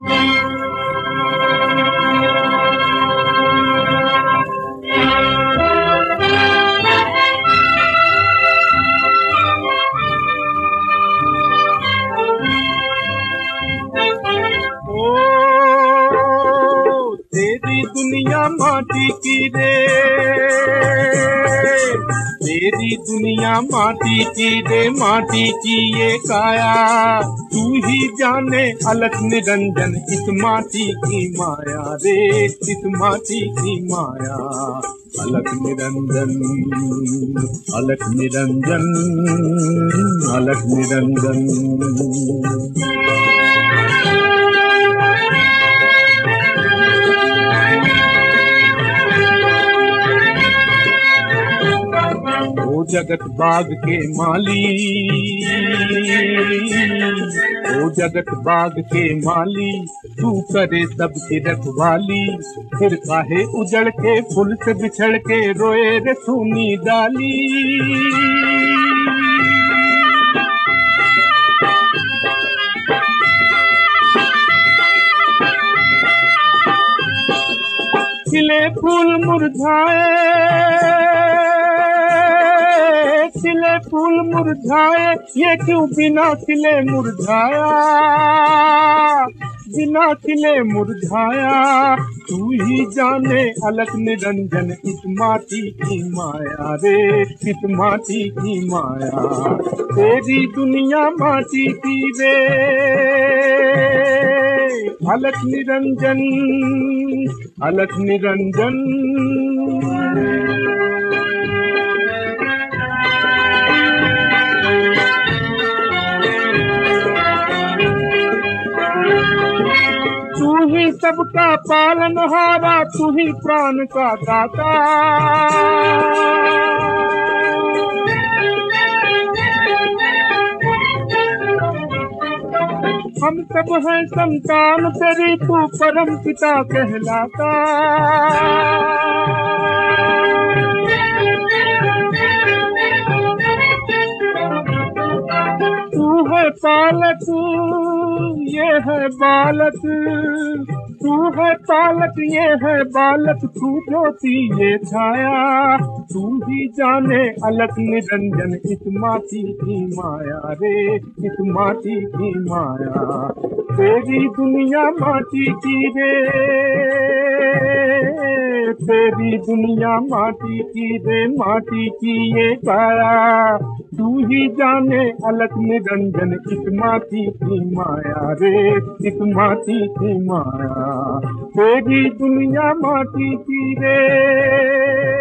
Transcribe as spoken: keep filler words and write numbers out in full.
तेरी दुनिया माटी की रे, तेरी दुनिया माटी की रे, माटी की ये काया, तू ही जाने अलख निरंजन इस माटी की माया रे, इस माटी की माया। अलख निरंजन, अलख निरंजन, अलख निरंजन। ओ जगत बाग के माली, ओ जगत बाग के माली, तू करे सबकी रखवाली, फिर काहे उजड़ के फूल से बिछड़ के रोए रे सुनी डाली। खिले फूल मुरझाए, खिले फूल मुरझाए, ये क्यों बिना खिले मुरझाया, बिना खिले मुरझाया। तू ही जाने अलख निरंजन इस माटी की माया रे, इस माटी की माया। तेरी दुनिया माटी की रे, अलख निरंजन, अलख निरंजन। तू ही सबका पालनहारा, तू ही प्राण का दाता। हम सब हैं संतान तेरी, तू परम पिता कहलाता। तू है पालक, ये है बालक, तू है पालक, ये है बालक, तू ज्योति ये छाया। तू ही जाने अलख निरंजन इस माटी की माया रे, इस माटी की माया। तेरी दुनिया माटी की रे, तेरी दुनिया माटी की रे, माटी की ये काया। तू ही जाने अलख निरंजन इस माटी की माया रे, इस माटी की माया। तेरी दुनिया माटी की रे।